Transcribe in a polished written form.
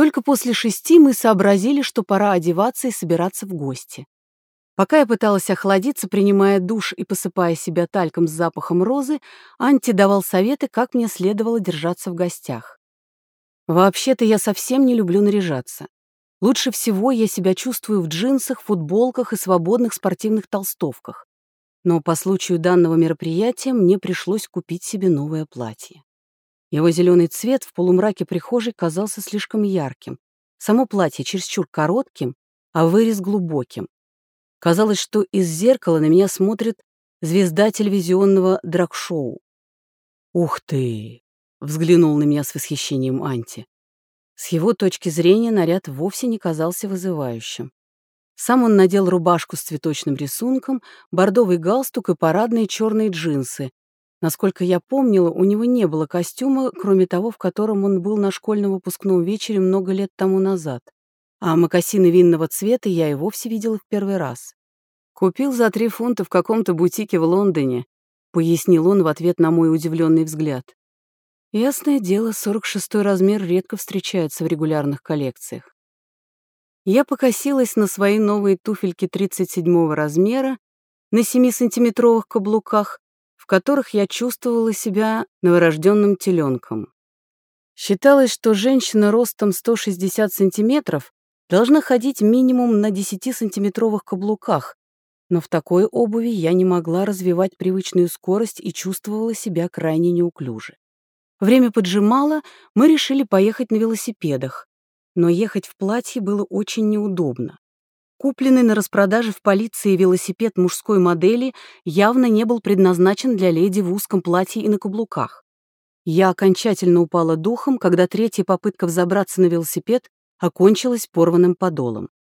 Только после 6 мы сообразили, что пора одеваться и собираться в гости. Пока я пыталась охладиться, принимая душ и посыпая себя тальком с запахом розы, Анти давал советы, как мне следовало держаться в гостях. Вообще-то я совсем не люблю наряжаться. Лучше всего я себя чувствую в джинсах, футболках и свободных спортивных толстовках. Но по случаю данного мероприятия мне пришлось купить себе новое платье. Его зеленый цвет в полумраке прихожей казался слишком ярким. Само платье чересчур коротким, а вырез глубоким. Казалось, что из зеркала на меня смотрит звезда телевизионного драг-шоу. «Ух ты!» — взглянул на меня с восхищением Анти. С его точки зрения наряд вовсе не казался вызывающим. Сам он надел рубашку с цветочным рисунком, бордовый галстук и парадные черные джинсы. Насколько я помнила, у него не было костюма, кроме того, в котором он был на школьном выпускном вечере много лет тому назад. А мокасины винного цвета я и вовсе видела в первый раз. «Купил за 3 фунта в каком-то бутике в Лондоне», — пояснил он в ответ на мой удивленный взгляд. Ясное дело, 46-й размер редко встречается в регулярных коллекциях. Я покосилась на свои новые туфельки 37-го размера на 7-сантиметровых каблуках, в которых я чувствовала себя новорожденным теленком. Считалось, что женщина ростом 160 сантиметров должна ходить минимум на 10-сантиметровых каблуках, но в такой обуви я не могла развивать привычную скорость и чувствовала себя крайне неуклюже. Время поджимало, мы решили поехать на велосипедах, но ехать в платье было очень неудобно. Купленный на распродаже в полиции велосипед мужской модели явно не был предназначен для леди в узком платье и на каблуках. Я окончательно упала духом, когда третья попытка взобраться на велосипед окончилась порванным подолом.